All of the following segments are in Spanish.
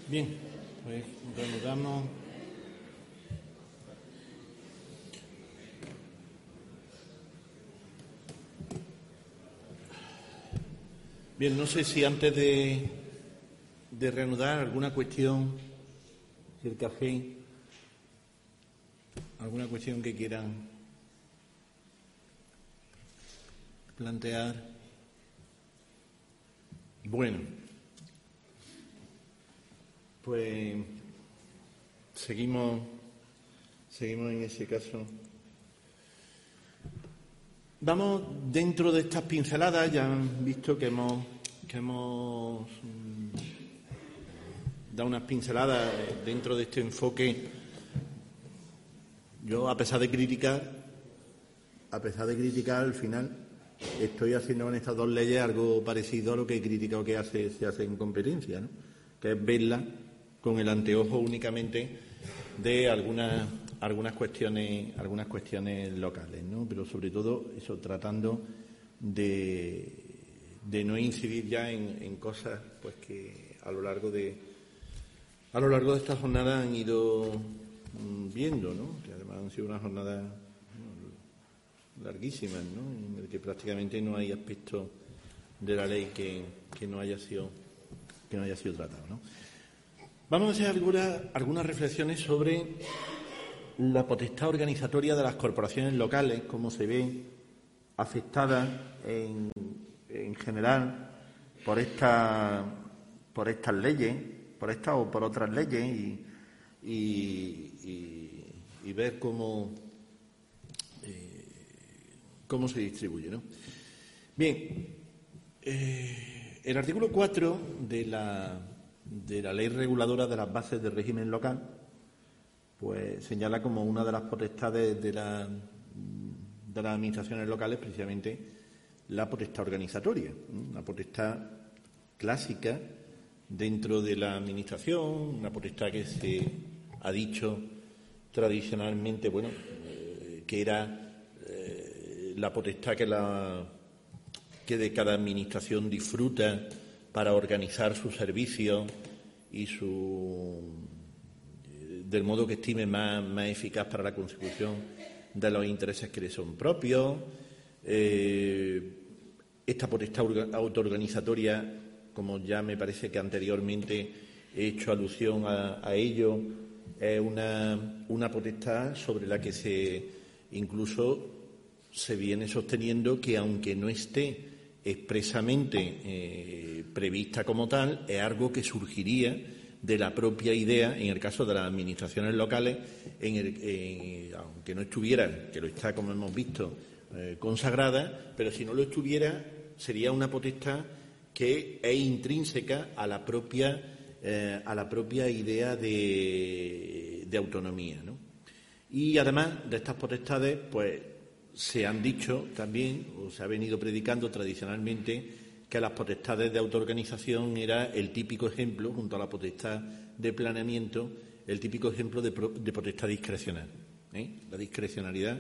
Bien, pues reanudamos. Bien, no sé si antes de reanudar alguna cuestión, si el café, alguna cuestión que quieran plantear. Bueno, pues seguimos en ese caso. Vamos dentro de estas pinceladas, ya han visto que hemos dado unas pinceladas dentro de este enfoque. Yo, a pesar de criticar, al final estoy haciendo con estas dos leyes algo parecido a lo que he criticado que se hace en competencia, ¿no? Que es verla con el anteojo únicamente de algunas cuestiones locales, ¿no? Pero sobre todo eso, tratando de no incidir ya en cosas pues que a lo largo de esta jornada han ido viendo, ¿no? Que además han sido unas jornadas larguísimas, ¿no? En el que prácticamente no hay aspecto de la ley que no haya sido tratado, ¿no? Vamos a hacer algunas reflexiones sobre la potestad organizatoria de las corporaciones locales, cómo se ve afectada en general por estas leyes, por estas o por otras leyes, y ver cómo se distribuye, ¿no? Bien, el artículo 4 de la Ley Reguladora de las Bases del Régimen Local pues señala como una de las potestades de las administraciones locales precisamente la potestad organizatoria, una potestad clásica dentro de la administración, una potestad que se ha dicho tradicionalmente, bueno, que era la potestad que de cada administración disfruta para organizar sus servicios y del modo que estime más eficaz para la consecución de los intereses que le son propios. Esta potestad autoorganizatoria, como ya me parece que anteriormente he hecho alusión a ello, es una potestad sobre la que incluso se viene sosteniendo que, aunque no esté expresamente prevista como tal, es algo que surgiría de la propia idea, en el caso de las administraciones locales, aunque no estuviera, que lo está, como hemos visto, consagrada, pero si no lo estuviera, sería una potestad que es intrínseca a la propia idea de autonomía, ¿no? Y además de estas potestades, pues se han dicho también, o se ha venido predicando tradicionalmente, que las potestades de autoorganización era el típico ejemplo, junto a la potestad de planeamiento, el típico ejemplo de potestad discrecional. La discrecionalidad,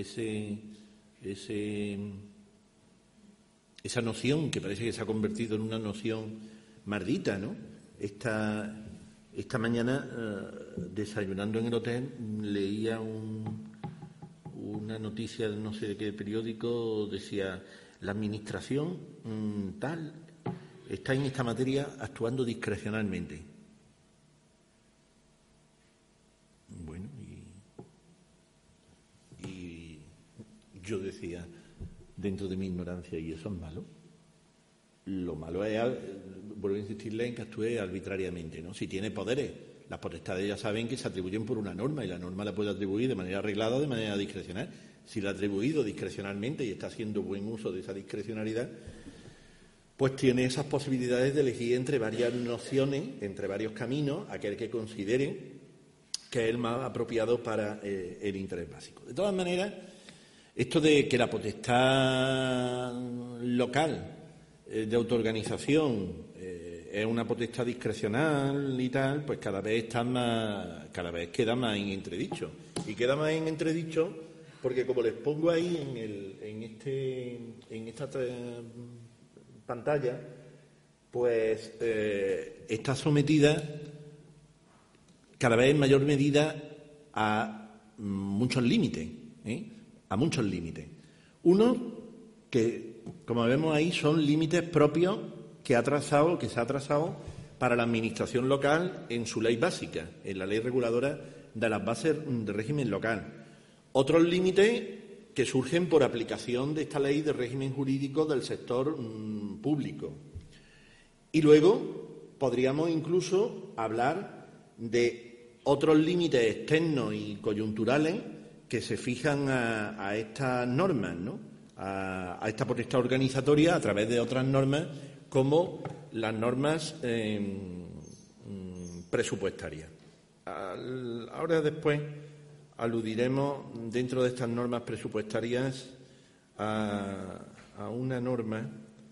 esa noción que parece que se ha convertido en una noción maldita, ¿no? Esta mañana, desayunando en el hotel, leía una noticia de no sé de qué periódico, decía: la administración tal está en esta materia actuando discrecionalmente. Bueno, y yo decía, dentro de mi ignorancia, ¿y eso es malo? Lo malo es, vuelvo a insistirle, en que actúe arbitrariamente, ¿no? Si tiene poderes, las potestades ya saben que se atribuyen por una norma, y la norma la puede atribuir de manera arreglada o de manera discrecional. Si la ha atribuido discrecionalmente y está haciendo buen uso de esa discrecionalidad, pues tiene esas posibilidades de elegir entre varias nociones, entre varios caminos, aquel que considere que es el más apropiado para el interés básico. De todas maneras, esto de que la potestad local de autoorganización es una potestad discrecional y tal, pues cada vez queda más en entredicho. Y queda más en entredicho porque, como les pongo ahí en esta pantalla, pues está sometida cada vez en mayor medida a muchos límites, a muchos límites. Uno que, como vemos ahí, son límites propios que se ha trazado para la administración local en su ley básica, en la ley reguladora de las bases de régimen local. Otros límites que surgen por aplicación de esta ley de régimen jurídico del sector público. Y luego podríamos incluso hablar de otros límites externos y coyunturales que se fijan a estas normas, ¿no? A esta potestad organizatoria a través de otras normas como las normas presupuestarias. Ahora después aludiremos dentro de estas normas presupuestarias a una norma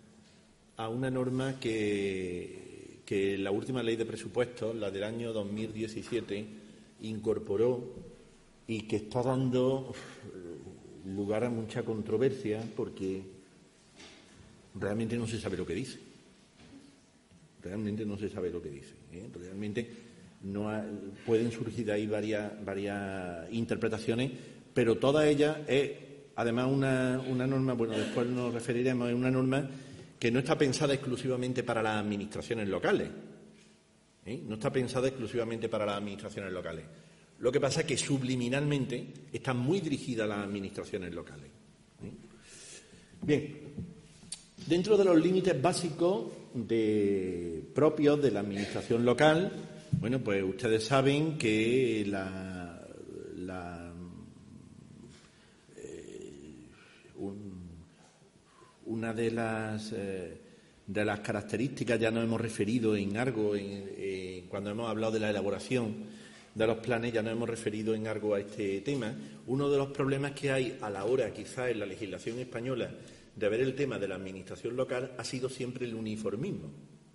que la última ley de presupuestos, la del año 2017, incorporó y que está dando lugar a mucha controversia porque realmente no se sabe lo que dice. Realmente no se sabe lo que dice. Realmente pueden surgir de ahí varias interpretaciones, pero todas ellas es además una norma, bueno, después nos referiremos, es una norma que no está pensada exclusivamente para las administraciones locales. No está pensada exclusivamente para las administraciones locales. Lo que pasa es que subliminalmente está muy dirigida a las administraciones locales. Bien, dentro de los límites básicos propios de la administración local, bueno, pues ustedes saben que una de las características, ya nos hemos referido en algo cuando hemos hablado de la elaboración de los planes, ya nos hemos referido en algo a este tema. Uno de los problemas que hay a la hora, quizás en la legislación española, de ver el tema de la administración local ha sido siempre el uniformismo.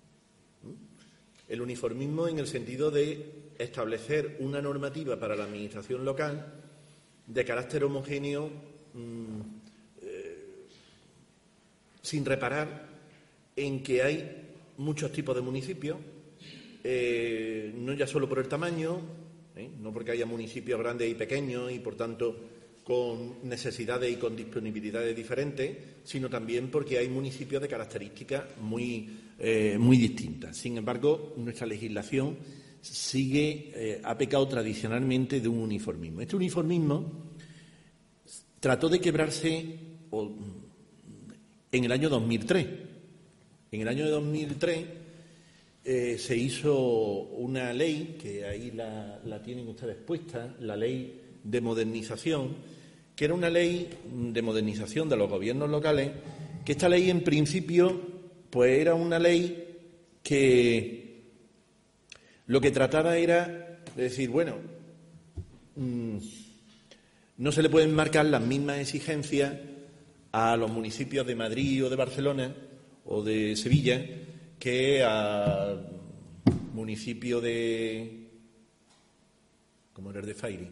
El uniformismo en el sentido de establecer una normativa para la administración local de carácter homogéneo, sin reparar en que hay muchos tipos de municipios, no ya solo por el tamaño, no porque haya municipios grandes y pequeños y, por tanto, con necesidades y con disponibilidades diferentes, sino también porque hay municipios de características muy distintas. Sin embargo, nuestra legislación ha pecado tradicionalmente de un uniformismo. Este uniformismo trató de quebrarse en el año 2003. En el año 2003 se hizo una ley, que ahí la tienen ustedes puesta, la ley de modernización, que era una ley de modernización de los gobiernos locales, que esta ley en principio pues era una ley que lo que trataba era de decir, bueno, no se le pueden marcar las mismas exigencias a los municipios de Madrid o de Barcelona o de Sevilla que al municipio de... ¿Cómo era el de Fairi?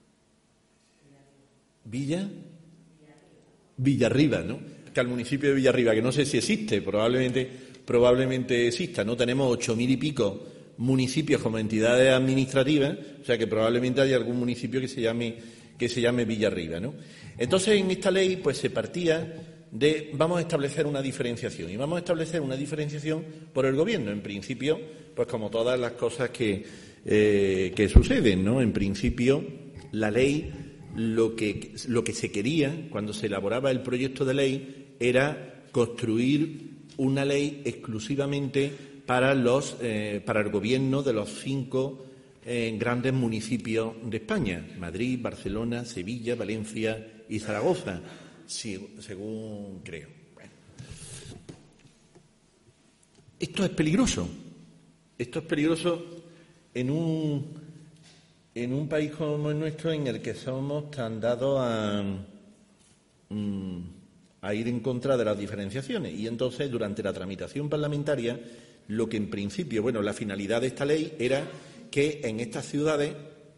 Villarriba, ¿no? Que al municipio de Villarriba, que no sé si existe, probablemente exista, ¿no? Tenemos 8.000 y pico municipios como entidades administrativas, o sea que probablemente haya algún municipio que se llame Villarriba, ¿no? Entonces, en esta ley, pues se partía de vamos a establecer una diferenciación, y vamos a establecer una diferenciación por el gobierno. En principio, pues como todas las cosas que suceden, ¿no? En principio, la ley, lo que se quería cuando se elaboraba el proyecto de ley era construir una ley exclusivamente para el gobierno de los 5 grandes municipios de España: Madrid, Barcelona, Sevilla, Valencia y Zaragoza, según creo. Bueno. Esto es peligroso. Esto es peligroso en un país como el nuestro, en el que somos tan dados a ir en contra de las diferenciaciones. Y entonces, durante la tramitación parlamentaria, lo que en principio, la finalidad de esta ley era que en estas ciudades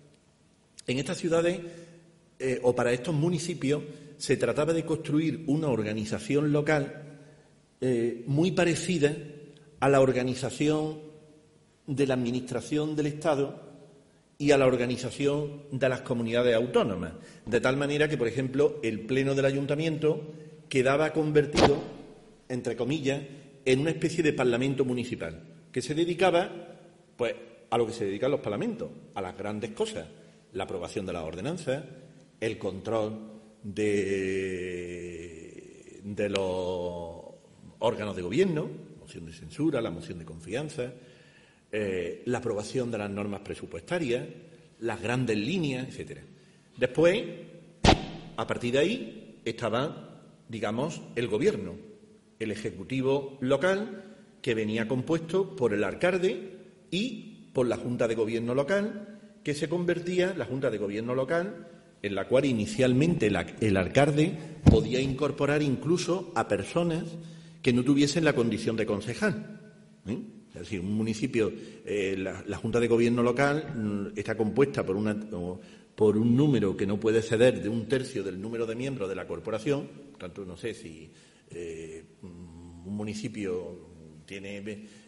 o para estos municipios se trataba de construir una organización local muy parecida a la organización de la administración del Estado y a la organización de las comunidades autónomas, de tal manera que, por ejemplo, el Pleno del Ayuntamiento quedaba convertido, entre comillas, en una especie de parlamento municipal, que se dedicaba, pues, a lo que se dedican los parlamentos, a las grandes cosas, la aprobación de las ordenanzas, el control de los órganos de gobierno, moción de censura, la moción de confianza, la aprobación de las normas presupuestarias, las grandes líneas, etcétera. Después, a partir de ahí, estaba, digamos, el gobierno, el ejecutivo local, que venía compuesto por el alcalde y por la Junta de Gobierno local, que se convertía, la Junta de Gobierno local, en la cual inicialmente el alcalde podía incorporar incluso a personas que no tuviesen la condición de concejal. Es decir, un municipio, la Junta de Gobierno local está compuesta por un número que no puede exceder de 1/3 del número de miembros de la corporación. Por tanto, no sé si un municipio tiene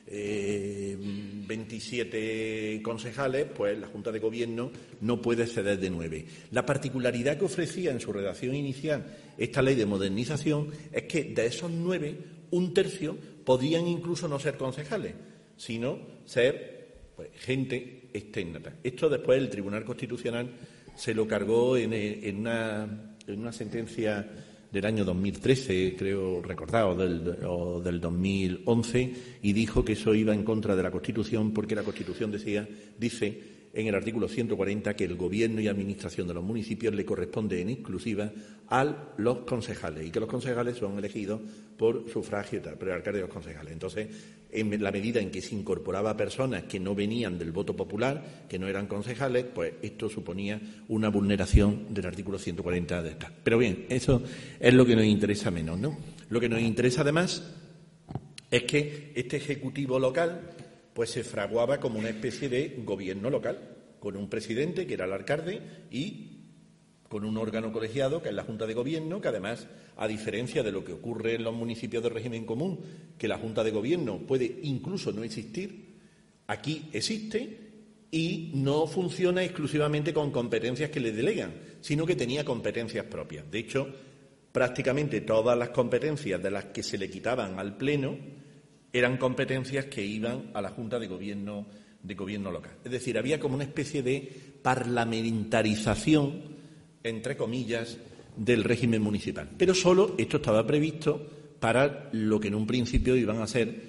27 concejales, pues la Junta de Gobierno no puede exceder de 9. La particularidad que ofrecía en su redacción inicial esta ley de modernización es que de esos 9, 1/3 podían incluso no ser concejales, sino ser, pues, gente externa. Esto después el Tribunal Constitucional se lo cargó en una sentencia del año 2013, creo recordar, o del 2011, y dijo que eso iba en contra de la Constitución, porque la Constitución dice en el artículo 140 que el gobierno y administración de los municipios le corresponde en exclusiva a los concejales, y que los concejales son elegidos por sufragio, por el alcalde de los concejales. Entonces, en la medida en que se incorporaba a personas que no venían del voto popular, que no eran concejales, pues esto suponía una vulneración del artículo 140 de esta. Pero bien, eso es lo que nos interesa menos, ¿no? Lo que nos interesa además es que este ejecutivo local pues se fraguaba como una especie de gobierno local, con un presidente, que era el alcalde, y con un órgano colegiado, que es la Junta de Gobierno, que además, a diferencia de lo que ocurre en los municipios de régimen común, que la Junta de Gobierno puede incluso no existir, aquí existe y no funciona exclusivamente con competencias que le delegan, sino que tenía competencias propias. De hecho, prácticamente todas las competencias de las que se le quitaban al Pleno eran competencias que iban a la Junta de Gobierno local. Es decir, había como una especie de parlamentarización, entre comillas, del régimen municipal. Pero solo esto estaba previsto para lo que en un principio iban a ser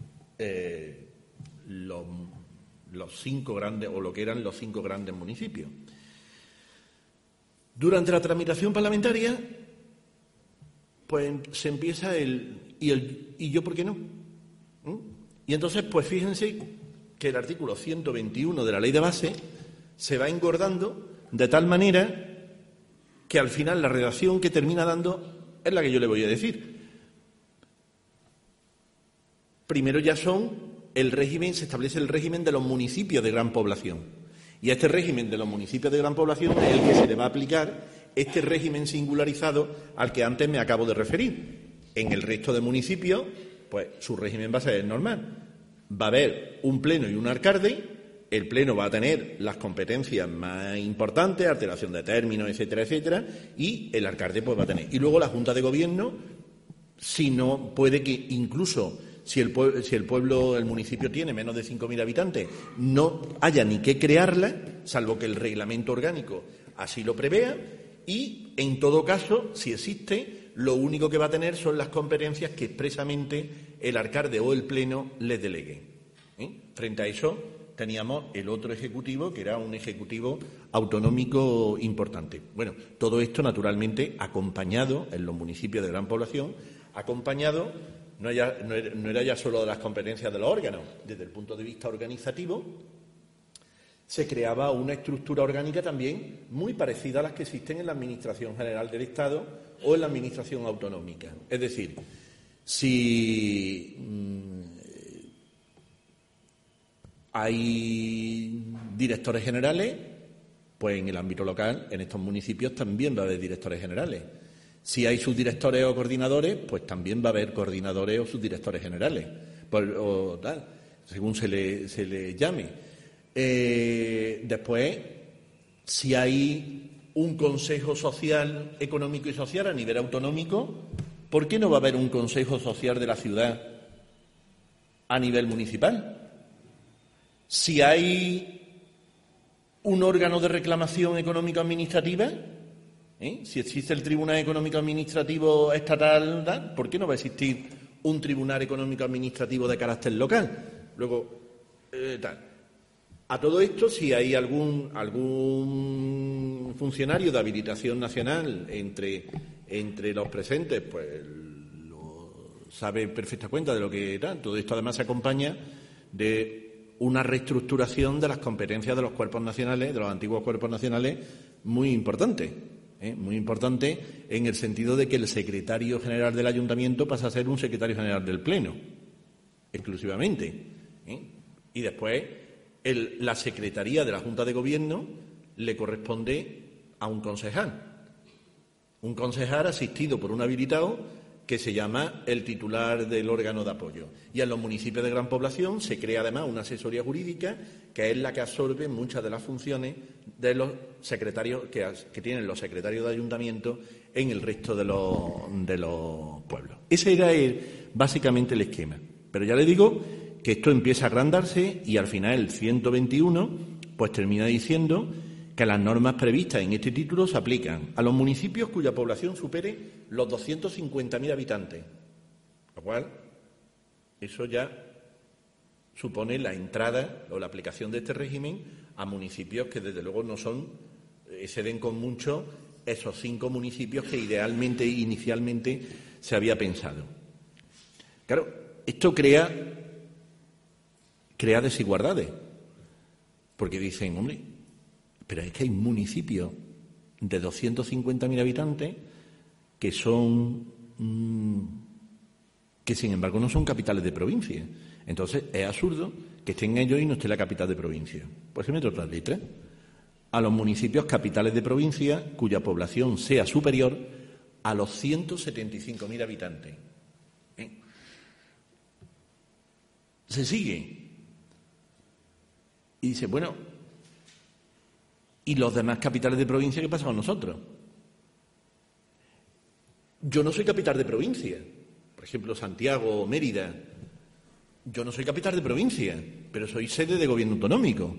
los 5 grandes, o lo que eran los 5 grandes municipios. Durante la tramitación parlamentaria, pues se empieza ¿y yo por qué no? Y entonces, pues fíjense que el artículo 121 de la Ley de Base se va engordando de tal manera que al final la redacción que termina dando es la que yo le voy a decir. Primero ya se establece el régimen de los municipios de gran población. Y a este régimen de los municipios de gran población es el que se le va a aplicar este régimen singularizado al que antes me acabo de referir. En el resto de municipios, pues su régimen va a ser normal. Va a haber un pleno y un alcalde. El pleno va a tener las competencias más importantes, alteración de términos, etcétera, etcétera, y el alcalde pues va a tener. Y luego la Junta de Gobierno, si no, puede que incluso si el municipio tiene menos de 5.000 habitantes, no haya ni que crearla, salvo que el reglamento orgánico así lo prevea, y en todo caso, si existe, lo único que va a tener son las competencias que expresamente el alcalde o el pleno les delegue. Frente a eso teníamos el otro ejecutivo, que era un ejecutivo autonómico importante. Bueno, todo esto naturalmente acompañado en los municipios de gran población, acompañado no era ya solo de las competencias de los órganos. Desde el punto de vista organizativo, se creaba una estructura orgánica también muy parecida a las que existen en la Administración General del Estado o en la Administración Autonómica. Es decir, si hay directores generales, pues en el ámbito local, en estos municipios, también va a haber directores generales. Si hay subdirectores o coordinadores, pues también va a haber coordinadores o subdirectores generales, según se le llame. Después, si hay un Consejo Social, Económico y Social a nivel autonómico, ¿por qué no va a haber un Consejo Social de la ciudad a nivel municipal? Si hay un órgano de reclamación económico-administrativa, si existe el Tribunal Económico-Administrativo Estatal, ¿por qué no va a existir un Tribunal Económico-Administrativo de carácter local? Luego, A todo esto, si hay algún funcionario de habilitación nacional entre los presentes, pues sabe perfecta cuenta de lo que tal. Todo esto además se acompaña de una reestructuración de las competencias de los cuerpos nacionales, de los antiguos cuerpos nacionales, muy importante. Muy importante en el sentido de que el secretario general del Ayuntamiento pasa a ser un secretario general del Pleno, exclusivamente. Y después la Secretaría de la Junta de Gobierno le corresponde a un concejal. Un concejal asistido por un habilitado que se llama el titular del órgano de apoyo. Y en los municipios de gran población se crea además una asesoría jurídica que es la que absorbe muchas de las funciones de los secretarios que tienen los secretarios de ayuntamiento en el resto de los pueblos. Ese era básicamente el esquema. Pero ya le digo que esto empieza a agrandarse y al final el 121 pues termina diciendo que las normas previstas en este título se aplican a los municipios cuya población supere los 250.000 habitantes, lo cual eso ya supone la entrada o la aplicación de este régimen a municipios que desde luego no son, exceden con mucho esos 5 municipios que inicialmente se había pensado. Claro, esto crea desigualdades, porque dicen, hombre, pero es que hay municipios de 250.000 habitantes que sin embargo no son capitales de provincia. Entonces es absurdo que estén ellos y no esté la capital de provincia. Pues se mete otras letras. A los municipios capitales de provincia cuya población sea superior a los 175.000 habitantes. Se sigue. Y dice, bueno, ¿y los demás capitales de provincia qué pasa con nosotros? Yo no soy capital de provincia. Por ejemplo, Santiago o Mérida. Yo no soy capital de provincia, pero soy sede de gobierno autonómico.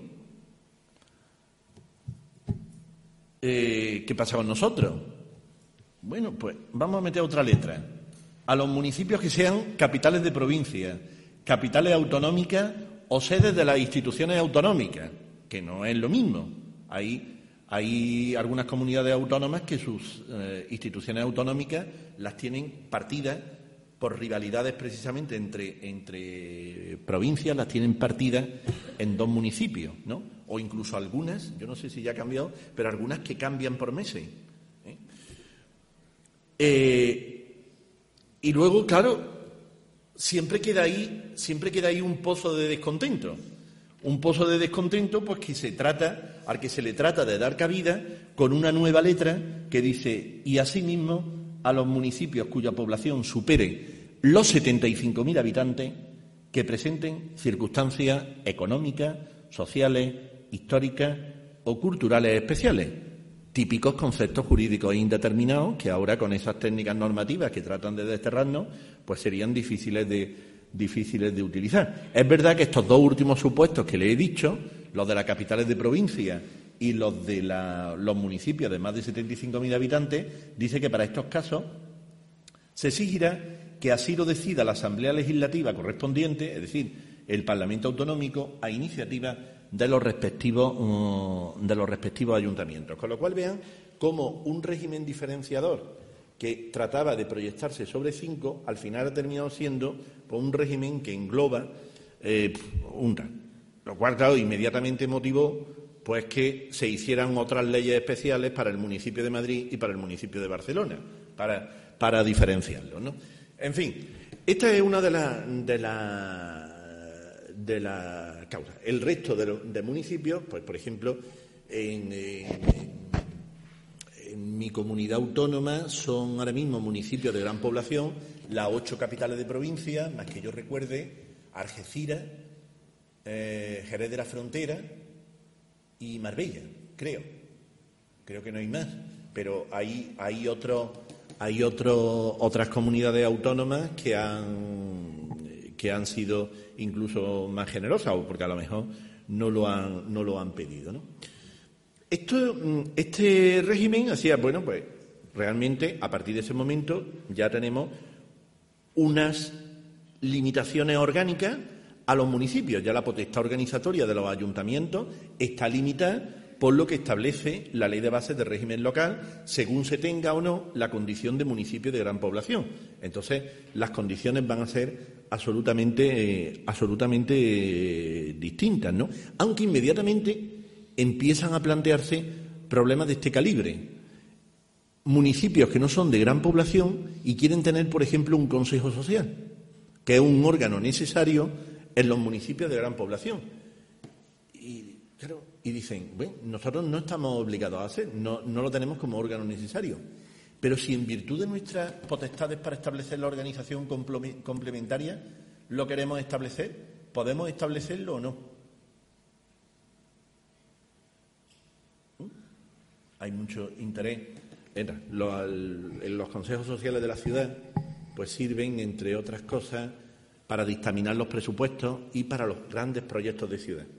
¿Qué pasa con nosotros? Bueno, pues vamos a meter otra letra. A los municipios que sean capitales de provincia, capitales autonómicas o sedes de las instituciones autonómicas, que no es lo mismo. Hay algunas comunidades autónomas que sus instituciones autonómicas las tienen partidas por rivalidades precisamente entre provincias, las tienen partidas en 2 municipios, ¿no? O incluso algunas, yo no sé si ya ha cambiado, pero algunas que cambian por meses. Y luego, claro, siempre queda ahí un pozo de descontento. Un pozo de descontento pues al que se le trata de dar cabida con una nueva letra que dice, y asimismo a los municipios cuya población supere los 75.000 habitantes que presenten circunstancias económicas, sociales, históricas o culturales especiales, típicos conceptos jurídicos indeterminados que ahora con esas técnicas normativas que tratan de desterrarnos pues serían difíciles de utilizar. Es verdad que estos 2 últimos supuestos que le he dicho, los de las capitales de provincia y los de los municipios de más de 75.000 habitantes, dice que para estos casos se exigirá que así lo decida la Asamblea Legislativa correspondiente, es decir, el Parlamento Autonómico, a iniciativa de los respectivos ayuntamientos. Con lo cual vean cómo un régimen diferenciador que trataba de proyectarse sobre 5, al final ha terminado siendo un régimen que engloba lo cual, claro, inmediatamente motivó pues que se hicieran otras leyes especiales para el municipio de Madrid y para el municipio de Barcelona, para diferenciarlos, ¿no? En fin, esta es una de las causas. El resto de municipios, pues por ejemplo, en mi comunidad autónoma son ahora mismo municipios de gran población, las 8 capitales de provincia, más que yo recuerde, Algeciras, Jerez de la Frontera, y Marbella, creo que no hay más, pero hay otras comunidades autónomas que han sido incluso más generosas, o porque a lo mejor no lo han pedido, ¿no? Este régimen hacía, bueno, pues realmente a partir de ese momento ya tenemos unas limitaciones orgánicas a los municipios. Ya la potestad organizatoria de los ayuntamientos está limitada por lo que establece la Ley de Bases de Régimen Local, según se tenga o no la condición de municipio de gran población. Entonces, las condiciones van a ser absolutamente distintas, ¿no? Aunque inmediatamente empiezan a plantearse problemas de este calibre. Municipios que no son de gran población y quieren tener, por ejemplo, un consejo social, que es un órgano necesario en los municipios de gran población. Y dicen, bueno, nosotros no estamos obligados a hacer, no lo tenemos como órgano necesario. Pero si en virtud de nuestras potestades para establecer la organización complementaria lo queremos establecer, ¿podemos establecerlo o no? Hay mucho interés. Los consejos sociales de la ciudad pues sirven, entre otras cosas, para dictaminar los presupuestos y para los grandes proyectos de ciudad.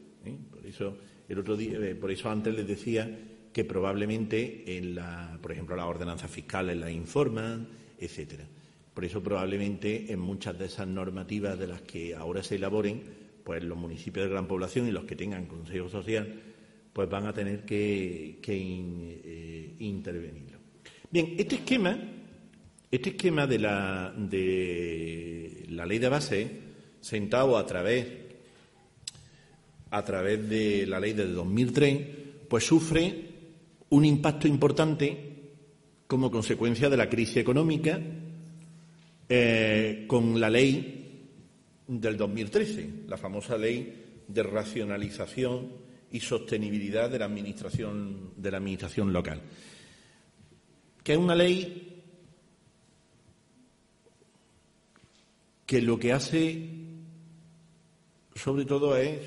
Por eso antes les decía que probablemente por ejemplo, las ordenanzas fiscales las informan, etcétera. Por eso probablemente en muchas de esas normativas de las que ahora se elaboren, pues los municipios de gran población y los que tengan consejo social, pues van a tener que intervenirlo. Bien, este esquema de la Ley de Base, sentado a través de la Ley de 2003, pues sufre un impacto importante como consecuencia de la crisis económica con la Ley del 2013, la famosa Ley de Racionalización y Sostenibilidad de la administración local, que es una ley que lo que hace sobre todo es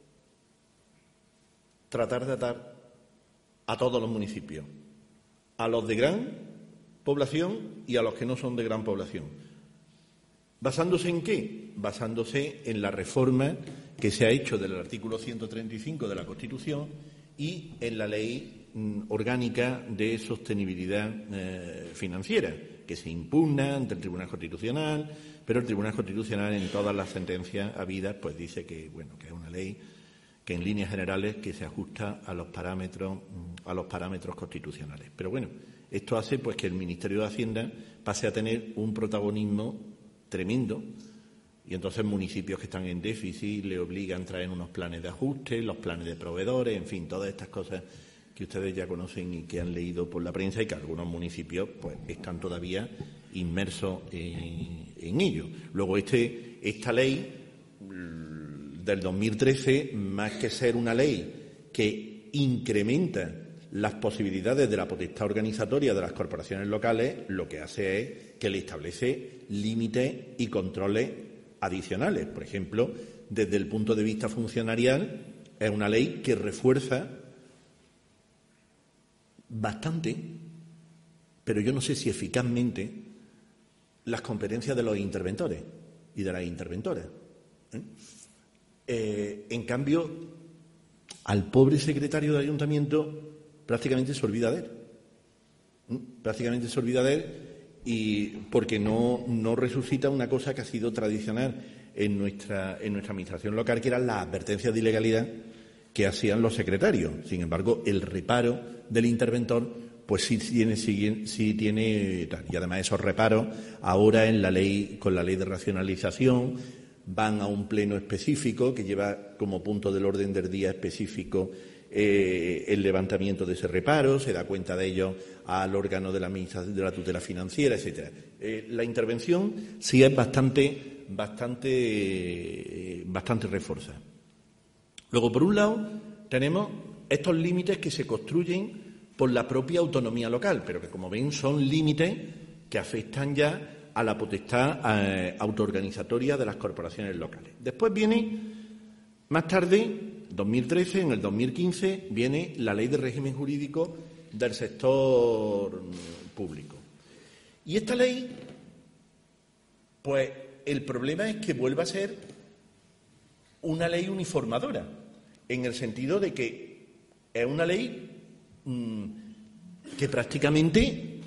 tratar de atar a todos los municipios, a los de gran población y a los que no son de gran población. ¿Basándose en qué? Basándose en la reforma que se ha hecho del artículo 135 de la Constitución y en la Ley Orgánica de Sostenibilidad Financiera, que se impugna ante el Tribunal Constitucional, pero el Tribunal Constitucional en todas las sentencias habidas pues dice que es una ley que en líneas generales que se ajusta a los parámetros constitucionales. Pero bueno, esto hace pues que el Ministerio de Hacienda pase a tener un protagonismo tremendo y entonces municipios que están en déficit le obligan a traer unos planes de ajuste, los planes de proveedores, en fin, todas estas cosas que ustedes ya conocen y que han leído por la prensa y que algunos municipios pues están todavía inmersos en ello. Luego esta ley del 2013, más que ser una ley que incrementa las posibilidades de la potestad organizatoria de las corporaciones locales, lo que hace es que le establece límites y controles adicionales. Por ejemplo, desde el punto de vista funcionarial, es una ley que refuerza bastante, pero yo no sé si eficazmente, las competencias de los interventores y de las interventoras. En cambio, al pobre secretario de ayuntamiento prácticamente se olvida de él. Y porque no resucita una cosa que ha sido tradicional en nuestra administración local, que eran las advertencias de ilegalidad que hacían los secretarios. Sin embargo, el reparo del interventor pues sí tiene tal. Y además esos reparos ahora con la ley de racionalización van a un pleno específico que lleva como punto del orden del día específico el levantamiento de ese reparo, se da cuenta de ello al órgano de la administración de la tutela financiera, etcétera. La intervención sí es bastante reforzada. Luego, por un lado, tenemos estos límites que se construyen por la propia autonomía local, pero que, como ven, son límites que afectan ya a la potestad autoorganizatoria de las corporaciones locales. Después viene, más tarde, 2013, en el 2015 viene la Ley de Régimen Jurídico del Sector Público. Y esta ley, pues el problema es que vuelve a ser una ley uniformadora, en el sentido de que es una ley que prácticamente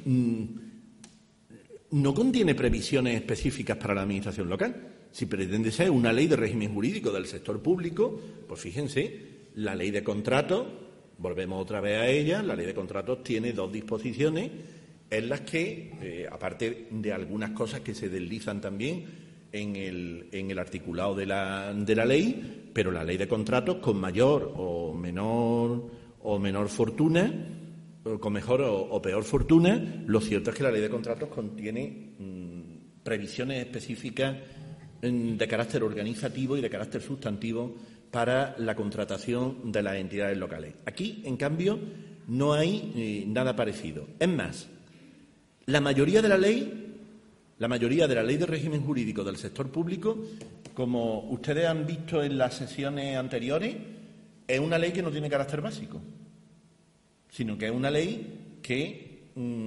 no contiene previsiones específicas para la administración local. Si pretende ser una ley de régimen jurídico del sector público, pues fíjense, la ley de contratos, volvemos otra vez a ella, la ley de contratos tiene dos disposiciones en las que, aparte de algunas cosas que se deslizan también en el articulado de la ley, pero la ley de contratos con mayor o menor fortuna, con mejor o peor fortuna, lo cierto es que la ley de contratos contiene previsiones específicas de carácter organizativo y de carácter sustantivo para la contratación de las entidades locales. Aquí, en cambio, no hay nada parecido. Es más, la mayoría de la ley de régimen jurídico del sector público, como ustedes han visto en las sesiones anteriores, es una ley que no tiene carácter básico, sino que es una ley que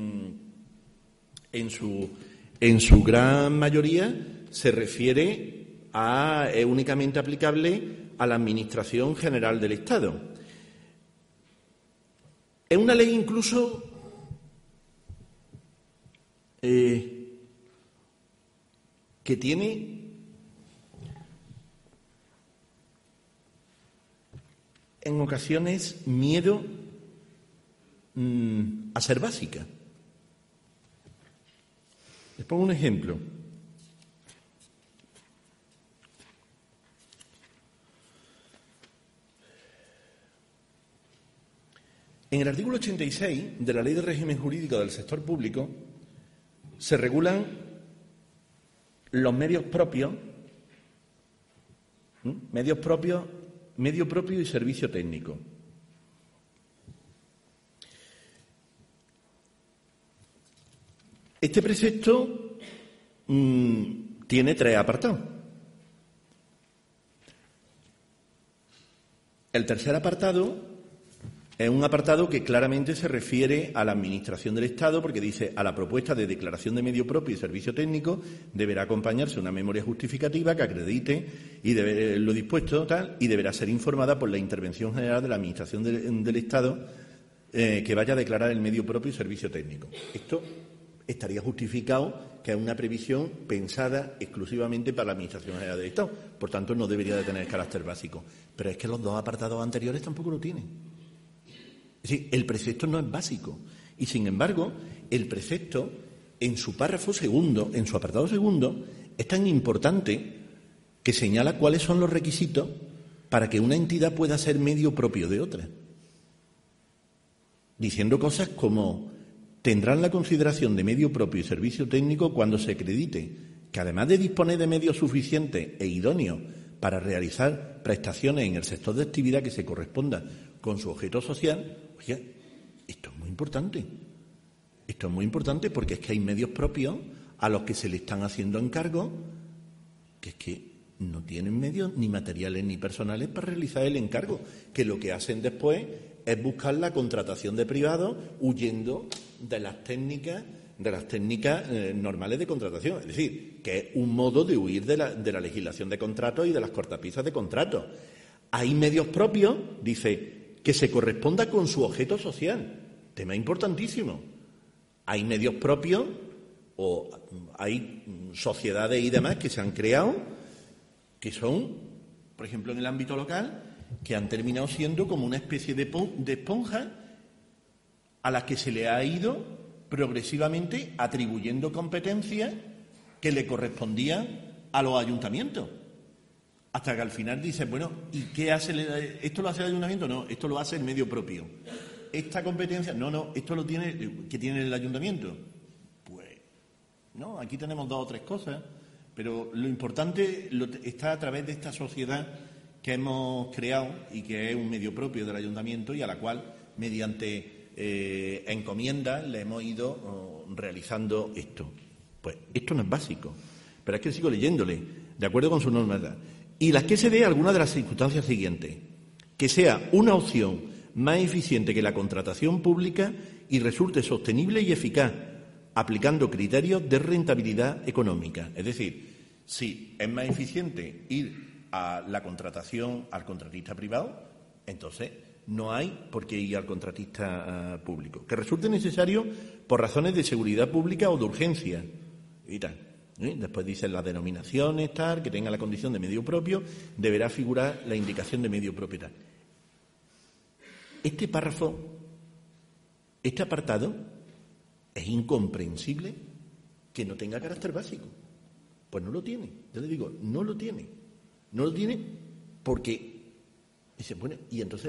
en su gran mayoría se refiere es únicamente aplicable a la Administración General del Estado. Es una ley incluso que tiene en ocasiones miedo a ser básica. Les pongo un ejemplo. En el artículo 86 de la Ley de Régimen Jurídico del Sector Público se regulan los medios propios, medio propio y servicio técnico. Este precepto tiene 3 apartados. El tercer apartado es un apartado que claramente se refiere a la Administración del Estado, porque dice: a la propuesta de declaración de medio propio y servicio técnico deberá acompañarse una memoria justificativa que acredite lo dispuesto tal, y deberá ser informada por la intervención general de la Administración del Estado que vaya a declarar el medio propio y servicio técnico. Esto estaría justificado, que es una previsión pensada exclusivamente para la Administración General del Estado. Por tanto, no debería de tener carácter básico. Pero es que los 2 apartados anteriores tampoco lo tienen. Es decir, el precepto no es básico. Y, sin embargo, el precepto, en su párrafo segundo, en su apartado segundo, es tan importante que señala cuáles son los requisitos para que una entidad pueda ser medio propio de otra. Diciendo cosas como: tendrán la consideración de medio propio y servicio técnico cuando se acredite que, además de disponer de medios suficientes e idóneos para realizar prestaciones en el sector de actividad que se corresponda con su objeto social. Oye, esto es muy importante. Esto es muy importante porque es que hay medios propios a los que se le están haciendo encargos que es que no tienen medios ni materiales ni personales para realizar el encargo, que lo que hacen después es buscar la contratación de privados huyendo de las técnicas normales de contratación. Es decir, que es un modo de huir de la legislación de contratos y de las cortapisas de contratos. Hay medios propios, dice, que se corresponda con su objeto social. Tema importantísimo. Hay medios propios o hay sociedades y demás que se han creado que son, por ejemplo, en el ámbito local, que han terminado siendo como una especie de esponja a las que se le ha ido progresivamente atribuyendo competencias que le correspondían a los ayuntamientos. Hasta que al final dices, bueno, ¿y qué hace? ¿Esto lo hace el ayuntamiento? No, esto lo hace el medio propio. ¿Esta competencia? No, esto lo tiene, ¿qué tiene el ayuntamiento? Pues, no, aquí tenemos 2 o 3 cosas, pero lo importante está a través de esta sociedad que hemos creado y que es un medio propio del ayuntamiento y a la cual, mediante encomiendas, le hemos ido realizando esto. Pues esto no es básico, pero es que sigo leyéndole, de acuerdo con su norma. Y las que se dé alguna de las circunstancias siguientes: que sea una opción más eficiente que la contratación pública y resulte sostenible y eficaz, aplicando criterios de rentabilidad económica. Es decir, si es más eficiente ir a la contratación al contratista privado, entonces no hay por qué ir al contratista público. Que resulte necesario por razones de seguridad pública o de urgencia y tal. Después dicen las denominaciones, tal, que tenga la condición de medio propio, deberá figurar la indicación de medio propio tal. Este párrafo, este apartado, es incomprensible que no tenga carácter básico. Pues no lo tiene, ya le digo, no lo tiene. No lo tiene porque dice, bueno, y entonces,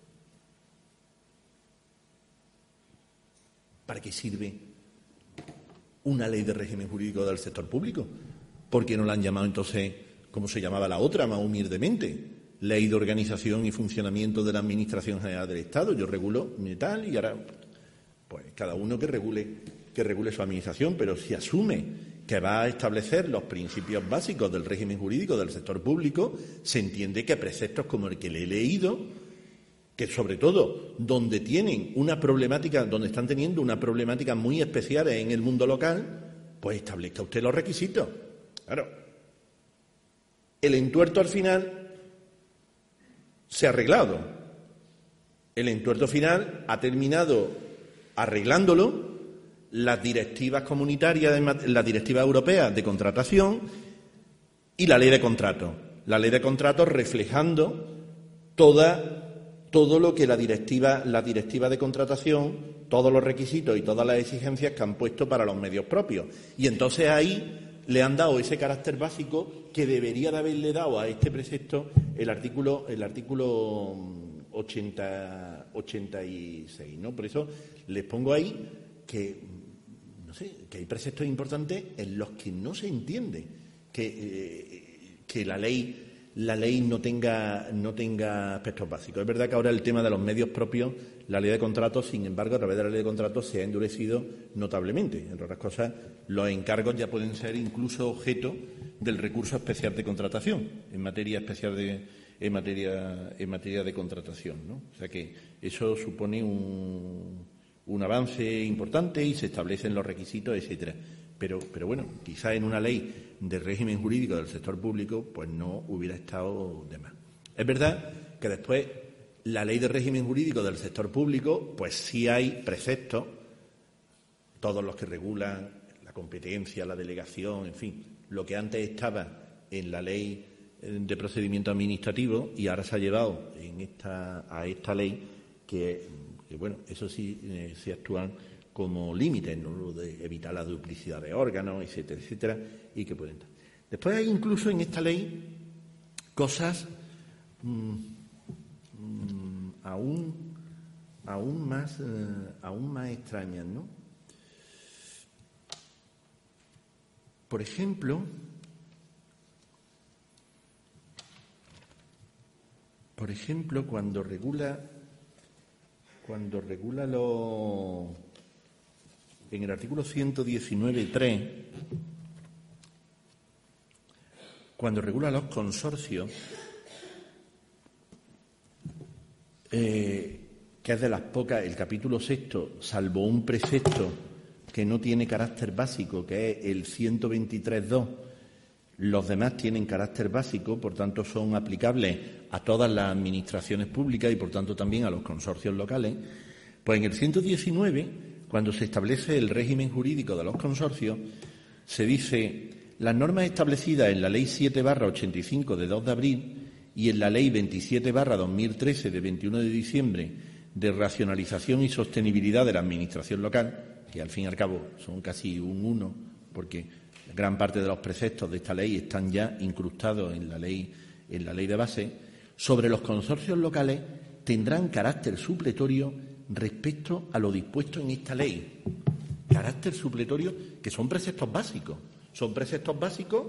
¿para qué sirve una ley de régimen jurídico del sector público? ¿Por qué no la han llamado entonces, como se llamaba la otra, más humildemente? Ley de organización y funcionamiento de la Administración General del Estado. Yo regulo mi tal y ahora, pues cada uno que regule su administración, pero si asume que va a establecer los principios básicos del régimen jurídico del sector público, se entiende que preceptos como el que le he leído, que sobre todo donde tienen una problemática, donde están teniendo una problemática muy especial en el mundo local, pues establezca usted los requisitos. Claro, el entuerto al final se ha arreglado. El entuerto final ha terminado arreglándolo las directivas comunitarias, las directivas europeas de contratación y la ley de contratos. La ley de contratos reflejando todo lo que la directiva de contratación, todos los requisitos y todas las exigencias que han puesto para los medios propios. Y entonces ahí le han dado ese carácter básico que debería de haberle dado a este precepto el artículo 86, ¿no? Por eso les pongo ahí que, no sé, que hay preceptos importantes en los que no se entiende que la ley no tenga aspectos básicos. Es verdad que ahora el tema de los medios propios, la ley de contratos, sin embargo, a través de la ley de contratos se ha endurecido notablemente. Entre otras cosas, los encargos ya pueden ser incluso objeto del recurso especial de contratación en materia de contratación, ¿no? O sea que eso supone un avance importante y se establecen los requisitos, etcétera. Pero bueno, quizá en una ley de régimen jurídico del sector público, pues no hubiera estado de más. Es verdad que después la ley de régimen jurídico del sector público, pues sí hay preceptos, todos los que regulan la competencia, la delegación, en fin, lo que antes estaba en la ley de procedimiento administrativo y ahora se ha llevado a esta ley que bueno, eso sí se actúan como límites, ¿no? De evitar la duplicidad de órganos, etcétera, etcétera, y que pueden. Después hay incluso en esta ley cosas aún más extrañas, ¿no? Por ejemplo, cuando regula en el artículo 119.3, cuando regula los consorcios, que es de las pocas, el capítulo 6, salvo un precepto que no tiene carácter básico, que es el 123.2, los demás tienen carácter básico, por tanto son aplicables a todas las administraciones públicas y por tanto también a los consorcios locales. Pues en el 119, cuando se establece el régimen jurídico de los consorcios, se dice: las normas establecidas en la Ley 7/85 de 2 de abril y en la Ley 27/2013 de 21 de diciembre de racionalización y sostenibilidad de la administración local, que al fin y al cabo son casi un uno, porque gran parte de los preceptos de esta ley están ya incrustados en la ley de base, sobre los consorcios locales tendrán carácter supletorio respecto a lo dispuesto en esta ley. Carácter supletorio, que son preceptos básicos. Son preceptos básicos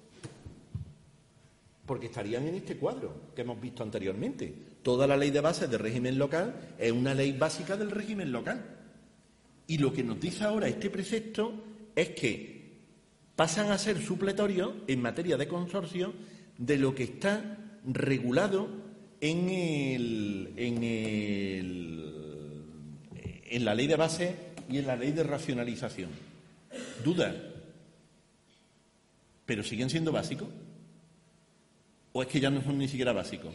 porque estarían en este cuadro que hemos visto anteriormente. Toda la ley de bases de régimen local es una ley básica del régimen local. Y lo que nos dice ahora este precepto es que pasan a ser supletorios en materia de consorcio de lo que está regulado en la ley de base y en la ley de racionalización. Dudas. ¿Pero siguen siendo básicos? ¿O es que ya no son ni siquiera básicos?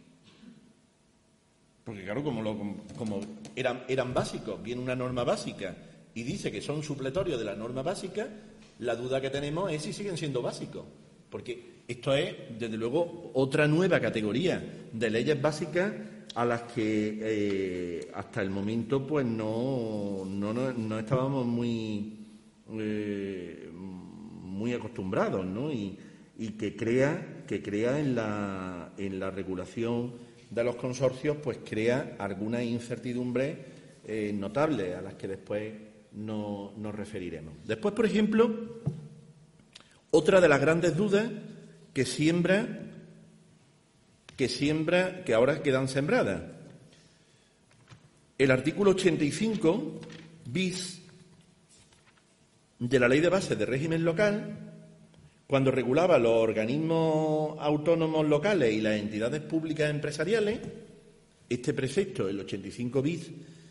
Porque claro, como eran básicos, viene una norma básica y dice que son supletorios de la norma básica, la duda que tenemos es si siguen siendo básicos. Porque esto es, desde luego, otra nueva categoría de leyes básicas a las que hasta el momento pues no estábamos muy acostumbrados, ¿no? Y que crea en la regulación de los consorcios, pues crea algunas incertidumbres notables a las que después nos referiremos. Después, por ejemplo, otra de las grandes dudas que ahora quedan sembradas. El artículo 85 bis de la Ley de Bases de Régimen Local, cuando regulaba los organismos autónomos locales y las entidades públicas empresariales, este precepto, el 85 bis,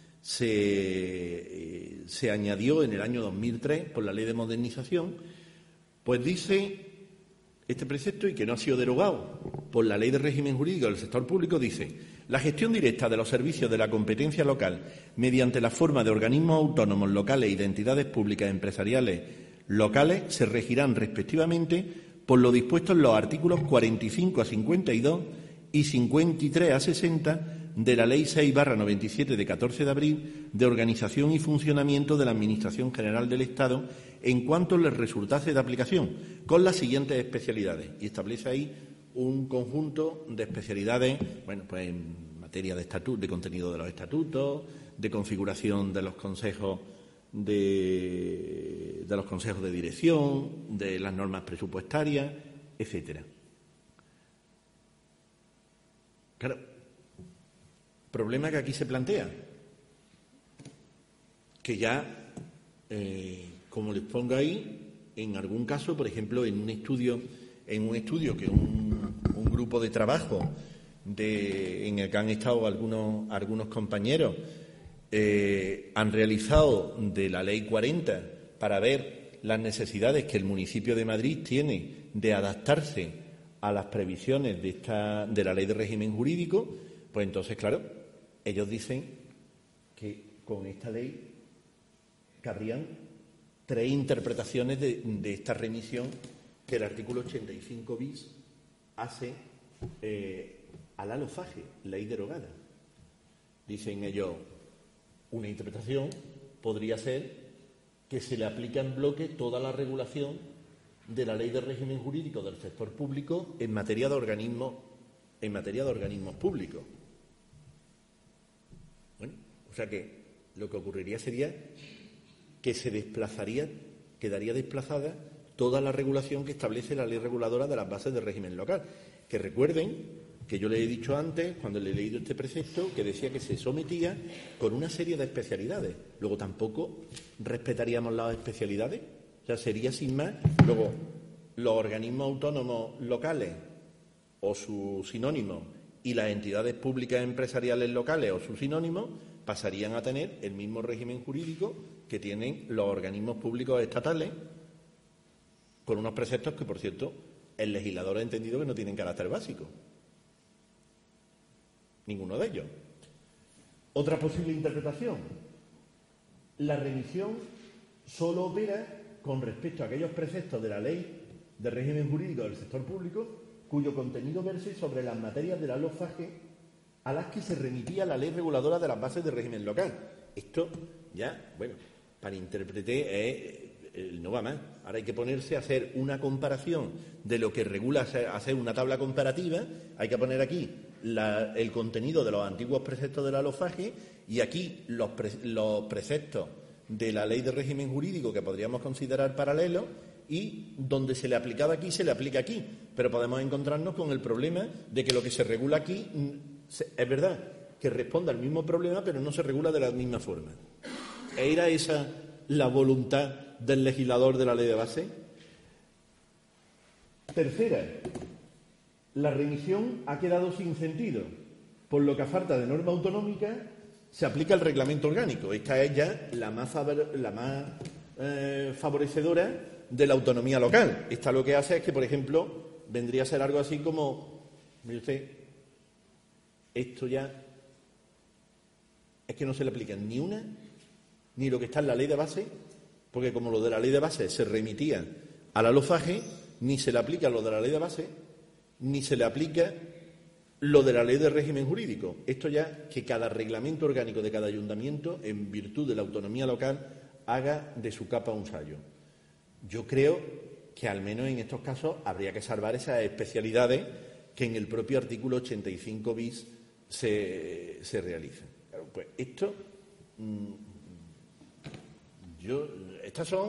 se añadió en el año 2003 por la Ley de Modernización, pues dice este precepto, y que no ha sido derogado por la Ley de Régimen Jurídico del Sector Público, dice: la gestión directa de los servicios de la competencia local mediante la forma de organismos autónomos locales y de entidades públicas empresariales locales se regirán respectivamente por lo dispuesto en los artículos 45 a 52 y 53 a 60 de la Ley 6/97 de 14 de abril de organización y funcionamiento de la Administración General del Estado en cuanto les resultase de aplicación, con las siguientes especialidades. Y establece ahí un conjunto de especialidades, bueno, pues en materia de contenido de los estatutos, de configuración de los consejos de dirección, de las normas presupuestarias, etcétera. Claro, problema que aquí se plantea, que ya, como les pongo ahí, en algún caso, por ejemplo, en un estudio que un grupo de trabajo en el que han estado algunos compañeros han realizado de la Ley 40 para ver las necesidades que el municipio de Madrid tiene de adaptarse a las previsiones de la Ley de Régimen Jurídico, pues entonces, claro, ellos dicen que con esta ley cabrían 3 interpretaciones de esta remisión que el artículo 85 bis hace a la LOFAGE, ley derogada. Dicen ellos, una interpretación podría ser que se le aplica en bloque toda la regulación de la Ley de Régimen Jurídico del Sector Público en materia de organismos públicos. Bueno, o sea que lo que ocurriría sería que quedaría desplazada toda la regulación que establece la Ley Reguladora de las Bases de Régimen Local. Que recuerden que yo le he dicho antes, cuando le he leído este precepto, que decía que se sometía con una serie de especialidades. Luego tampoco respetaríamos las especialidades. O sea, sería sin más. Luego, los organismos autónomos locales o sus sinónimos y las entidades públicas empresariales locales o sus sinónimos pasarían a tener el mismo régimen jurídico que tienen los organismos públicos estatales, con unos preceptos que, por cierto, el legislador ha entendido que no tienen carácter básico. Ninguno de ellos. Otra posible interpretación: la remisión solo opera con respecto a aquellos preceptos de la Ley de Régimen Jurídico del Sector Público cuyo contenido verse sobre las materias de la LOFAGE a las que se remitía la Ley Reguladora de las Bases de Régimen Local. Esto ya, bueno, para interpretar no va más. Ahora hay que ponerse a hacer una comparación de lo que regula, hacer una tabla comparativa. Hay que poner aquí el contenido de los antiguos preceptos de la LOFAGE y aquí los preceptos de la Ley de Régimen Jurídico que podríamos considerar paralelos, y donde se le aplicaba aquí, se le aplica aquí. Pero podemos encontrarnos con el problema de que lo que se regula aquí es verdad que responde al mismo problema, pero no se regula de la misma forma. ¿Era esa la voluntad del legislador de la Ley de Base? Tercera, la remisión ha quedado sin sentido. por lo que a falta de norma autonómica se aplica el reglamento orgánico. Esta es ya la más favorecedora de la autonomía local. Esta lo que hace es que, por ejemplo, vendría a ser algo así como, mire usted, esto ya es que no se le aplica ni una, ni lo que está en la ley de base, porque como lo de la ley de base se remitía a la LOFAGE, ni se le aplica lo de la ley de base, ni se le aplica lo de la ley de régimen jurídico. Esto ya que cada reglamento orgánico de cada ayuntamiento, en virtud de la autonomía local, haga de su capa un sayo. Yo creo que al menos en estos casos habría que salvar esas especialidades que en el propio artículo 85 bis se realizan. Claro, pues esto, estas son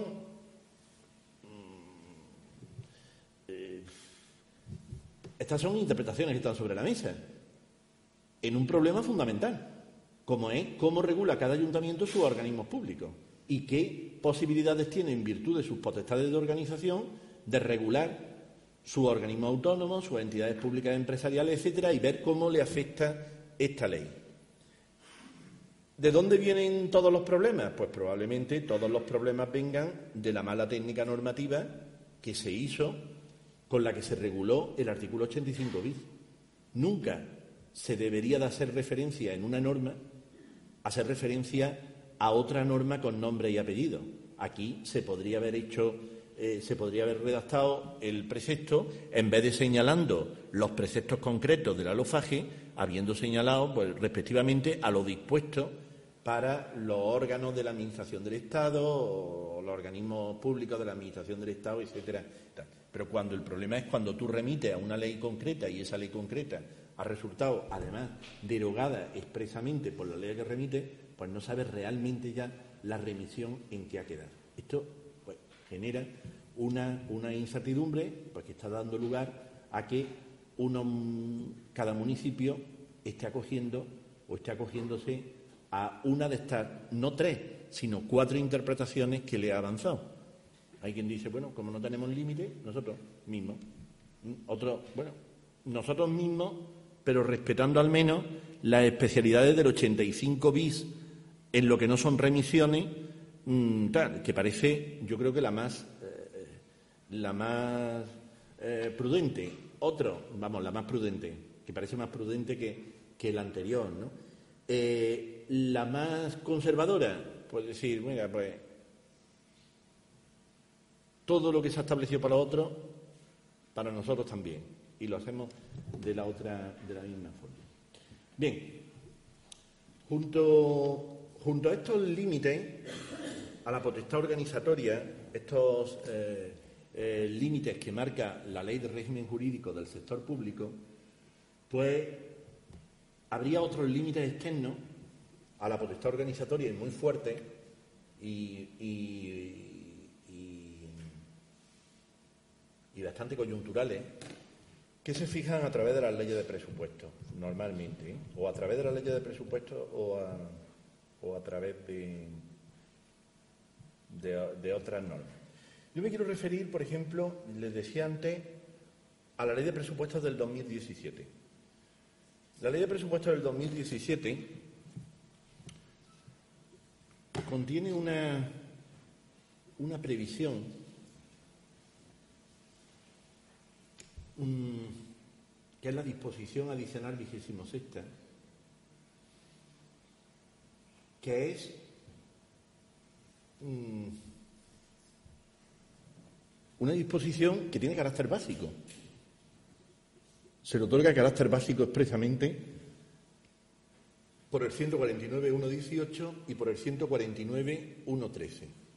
interpretaciones que están sobre la mesa en un problema fundamental, como es cómo regula cada ayuntamiento sus organismos públicos y qué posibilidades tiene, en virtud de sus potestades de organización, de regular sus organismos autónomos, sus entidades públicas empresariales, etcétera, y ver cómo le afecta esta ley. ¿De dónde vienen todos los problemas? Pues probablemente todos los problemas vengan de la mala técnica normativa que se hizo con la que se reguló el artículo 85 bis. Nunca se debería de hacer referencia en una norma, hacer referencia a otra norma con nombre y apellido. Aquí se podría haber redactado el precepto, en vez de señalando los preceptos concretos de la LOFAGE, habiendo señalado, pues, respectivamente, a lo dispuesto para los órganos de la Administración del Estado o los organismos públicos de la Administración del Estado, etcétera. Pero cuando el problema es cuando tú remites a una ley concreta y esa ley concreta ha resultado, además, derogada expresamente por la ley que remite, pues no sabes realmente ya la remisión en qué ha quedado. Esto, pues, genera una incertidumbre, pues, que está dando lugar a que cada municipio esté acogiendo o esté acogiéndose a una de estas, no 3, sino 4 interpretaciones que le ha avanzado. Hay quien dice, bueno, como no tenemos límite, nosotros mismos. Otros, bueno, nosotros mismos, pero respetando al menos las especialidades del 85 bis en lo que no son remisiones, que parece, yo creo que la más prudente. La más prudente, que parece más prudente que la anterior, ¿no? La más conservadora, pues decir, mira, pues todo lo que se ha establecido para otros, para nosotros también, y lo hacemos de la misma forma. Bien, junto a estos límites, a la potestad organizatoria, estos límites que marca la Ley de Régimen Jurídico del Sector Público, pues habría otros límites externos a la potestad organizatoria y muy fuertes y bastante coyunturales, que se fijan a través de las leyes de presupuesto, normalmente, o a través de las leyes de presupuesto o a través de otras normas. Yo me quiero referir, por ejemplo, les decía antes, a la ley de presupuestos del 2017. La ley de presupuestos del 2017 contiene una previsión que es la disposición adicional 26ª, que es una disposición que tiene carácter básico. Se le otorga carácter básico expresamente por el 149.1.18 y por el 149.1.13.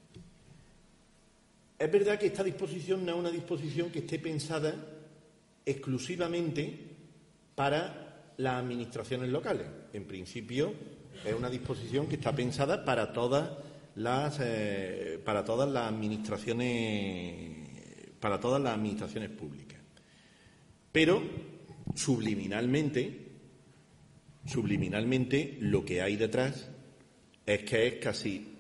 Es verdad que esta disposición no es una disposición que esté pensada exclusivamente para las administraciones locales. En principio, es una disposición que está pensada para todas las administraciones públicas. Pero subliminalmente lo que hay detrás es que es casi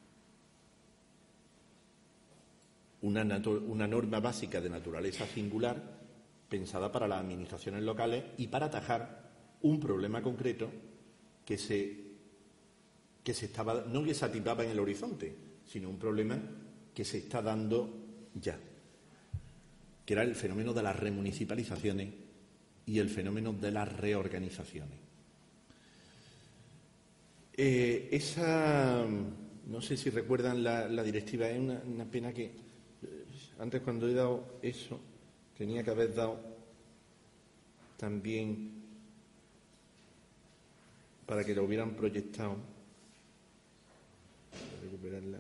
una norma básica de naturaleza singular pensada para las administraciones locales y para atajar un problema concreto que se estaba, no que se atipaba en el horizonte, sino un problema que se está dando ya, que era el fenómeno de las remunicipalizaciones y el fenómeno de las reorganizaciones. No sé si recuerdan la directiva, es una pena que antes, cuando he dado eso, tenía que haber dado también para que lo hubieran proyectado. Voy a recuperarla.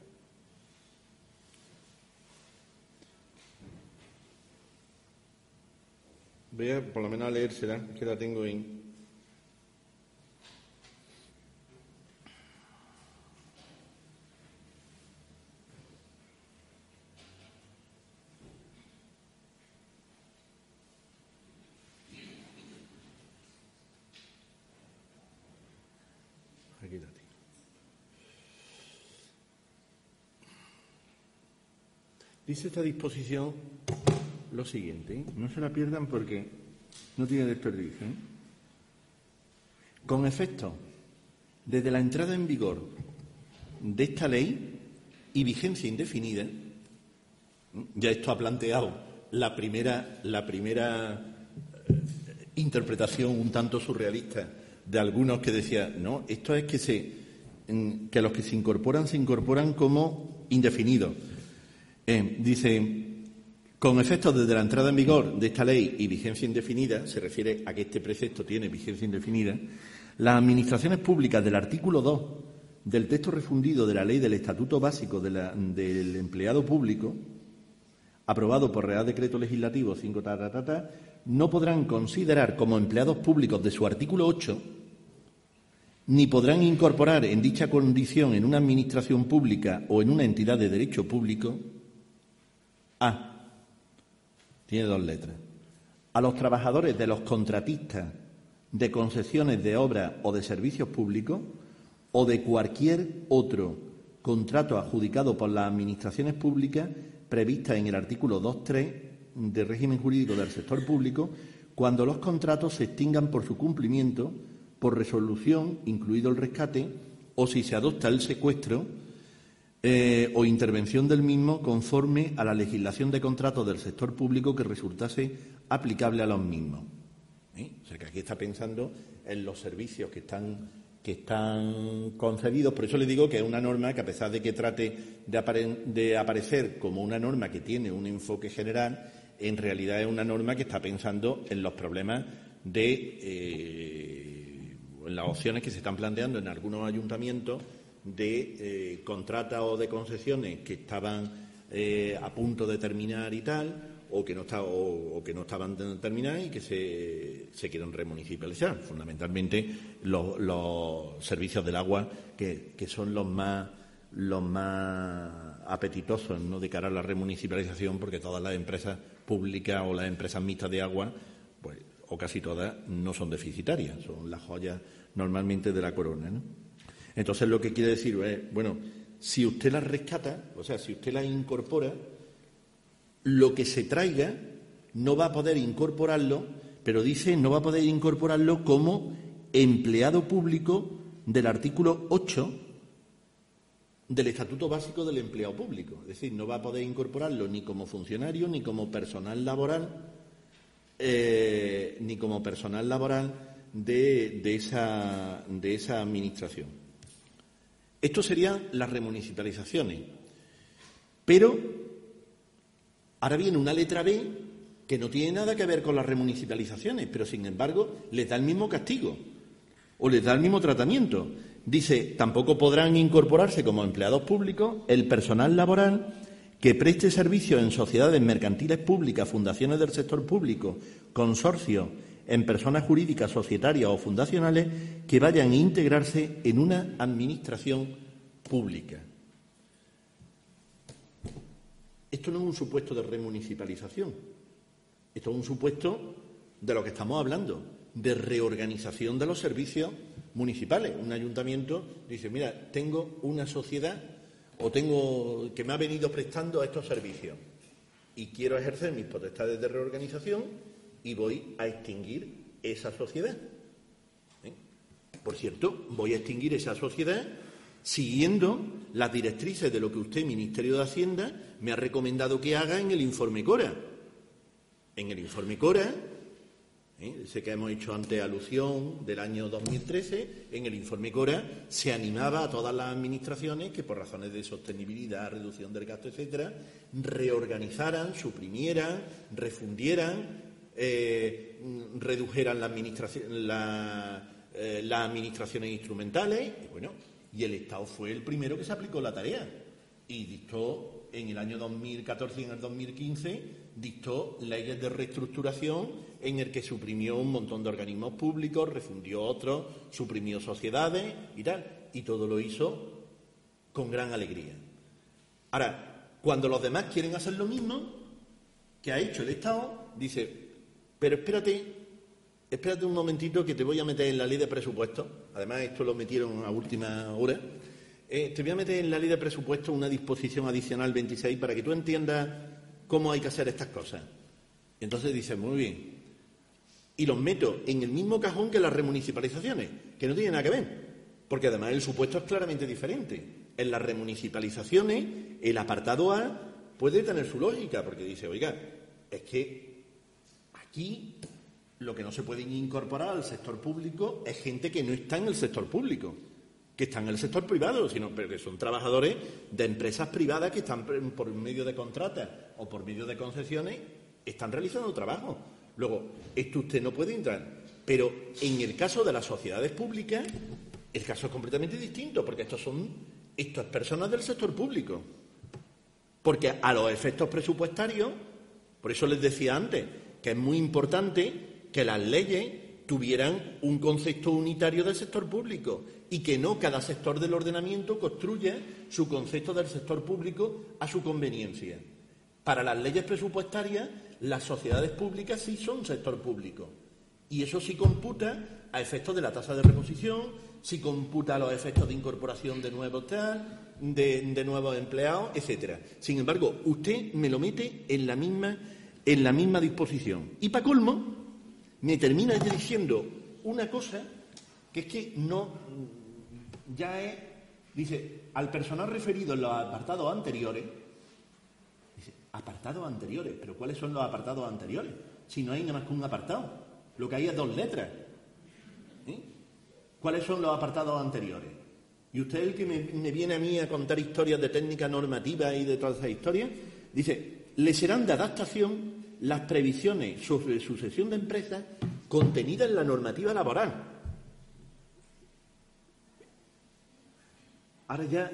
Voy a, por lo menos, a leérsela, que la tengo en... Aquí la tengo. Dice esta disposición lo siguiente, ¿eh? No se la pierdan porque no tiene desperdicio, ¿eh? Con efecto, desde la entrada en vigor de esta ley y vigencia indefinida, ya esto ha planteado la primera interpretación un tanto surrealista de algunos que decían, no, esto es que los que se incorporan como indefinidos. Dice, con efectos desde la entrada en vigor de esta ley y vigencia indefinida, se refiere a que este precepto tiene vigencia indefinida, las administraciones públicas del artículo 2 del texto refundido de la Ley del Estatuto Básico del Empleado Público, aprobado por Real Decreto Legislativo 5, no podrán considerar como empleados públicos de su artículo 8, ni podrán incorporar en dicha condición en una administración pública o en una entidad de derecho público tiene 2 letras, a los trabajadores de los contratistas de concesiones de obras o de servicios públicos o de cualquier otro contrato adjudicado por las administraciones públicas previstas en el artículo 2.3 del régimen jurídico del sector público, cuando los contratos se extingan por su cumplimiento, por resolución, incluido el rescate, o si se adopta el secuestro o intervención del mismo conforme a la legislación de contratos del sector público que resultase aplicable a los mismos. O sea, que aquí está pensando en los servicios que están concebidos. Por eso le digo que es una norma que, a pesar de que trate de aparecer como una norma que tiene un enfoque general, en realidad es una norma que está pensando en los problemas en las opciones que se están planteando en algunos ayuntamientos de contratas o de concesiones que estaban a punto de terminar y tal, o que no estaban terminadas y que se quieren remunicipalizar. Fundamentalmente los servicios del agua, que son los más apetitosos, ¿no?, de cara a la remunicipalización, porque todas las empresas públicas o las empresas mixtas de agua, pues, o casi todas, no son deficitarias, son las joyas normalmente de la corona, ¿no? Entonces, lo que quiere decir es, bueno, si usted las rescata, o sea, si usted las incorpora, lo que se traiga no va a poder incorporarlo, pero dice no va a poder incorporarlo como empleado público del artículo 8 del Estatuto Básico del Empleado Público. Es decir, no va a poder incorporarlo ni como funcionario, ni como personal laboral, de esa administración. Esto serían las remunicipalizaciones. Pero ahora viene una letra B que no tiene nada que ver con las remunicipalizaciones, pero sin embargo les da el mismo castigo o les da el mismo tratamiento. Dice, tampoco podrán incorporarse como empleados públicos el personal laboral que preste servicios en sociedades mercantiles públicas, fundaciones del sector público, consorcios, en personas jurídicas, societarias o fundacionales que vayan a integrarse en una administración pública. Esto no es un supuesto de remunicipalización. Esto es un supuesto de lo que estamos hablando, de reorganización de los servicios municipales. Un ayuntamiento dice, mira, tengo una sociedad o tengo que me ha venido prestando estos servicios y quiero ejercer mis potestades de reorganización y voy a extinguir esa sociedad. por cierto, voy a extinguir esa sociedad siguiendo las directrices de lo que usted, Ministerio de Hacienda, me ha recomendado que haga en el informe Cora. En el informe Cora, sé que hemos hecho antes alusión del año 2013, en el informe Cora se animaba a todas las administraciones que por razones de sostenibilidad, reducción del gasto, etcétera, reorganizaran, suprimieran, refundieran, redujeran las administraciones instrumentales, y el Estado fue el primero que se aplicó la tarea y dictó en el año 2014 y en el 2015 dictó leyes de reestructuración en el que suprimió un montón de organismos públicos, refundió otros, suprimió sociedades y tal, y todo lo hizo con gran alegría. Ahora, cuando los demás quieren hacer lo mismo que ha hecho el Estado, dice, pero espérate un momentito que te voy a meter en la ley de presupuestos. Además, esto lo metieron a última hora. Te voy a meter en la ley de presupuestos una disposición adicional 26 para que tú entiendas cómo hay que hacer estas cosas. Y entonces dice, muy bien. Y los meto en el mismo cajón que las remunicipalizaciones, que no tienen nada que ver. Porque además el supuesto es claramente diferente. En las remunicipalizaciones, el apartado A puede tener su lógica, porque dice, oiga, es que aquí lo que no se puede incorporar al sector público es gente que no está en el sector público, que está en el sector privado, pero que son trabajadores de empresas privadas que están por medio de contratas o por medio de concesiones, están realizando trabajo. Luego, esto usted no puede entrar. Pero en el caso de las sociedades públicas, el caso es completamente distinto, porque esto es personas del sector público. Porque a los efectos presupuestarios, por eso les decía antes, que es muy importante que las leyes tuvieran un concepto unitario del sector público y que no cada sector del ordenamiento construya su concepto del sector público a su conveniencia. Para las leyes presupuestarias, las sociedades públicas sí son sector público y eso sí computa a efectos de la tasa de reposición, sí computa a los efectos de incorporación de nuevos de nuevos empleados, etcétera. Sin embargo, usted me lo mete en la misma disposición. Y para colmo, me termina diciendo una cosa que es que no, ya es, dice, al personal referido en los apartados anteriores, dice, apartados anteriores, pero ¿cuáles son los apartados anteriores? Si no hay nada más que un apartado, lo que hay es 2 letras. ¿Cuáles son los apartados anteriores? Y usted, el que me viene a mí a contar historias de técnica normativa y de todas esas historias, dice, le serán de adaptación las previsiones sobre sucesión de empresas contenidas en la normativa laboral. Ahora ya,